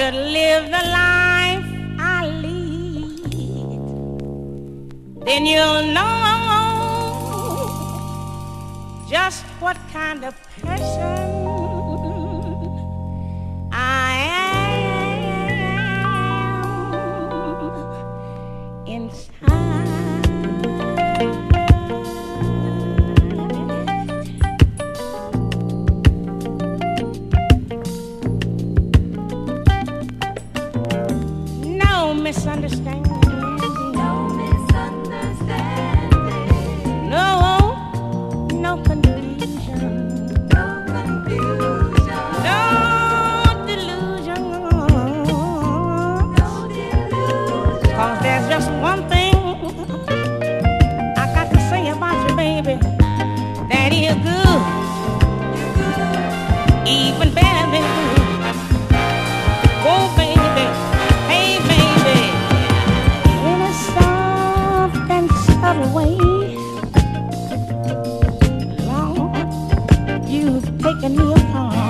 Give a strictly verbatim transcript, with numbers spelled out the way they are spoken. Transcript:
should live the life I lead, then you'll know just what kind of person I am inside. No misunderstanding. No misunderstanding. No, no confusion. No confusion. No delusion. No delusion. 'Cause there's just one thing I got to say about you, baby. That you're good, even better than good. Oh, baby, hey, baby. In a soft and subtle way, Lord, you've taken me apart.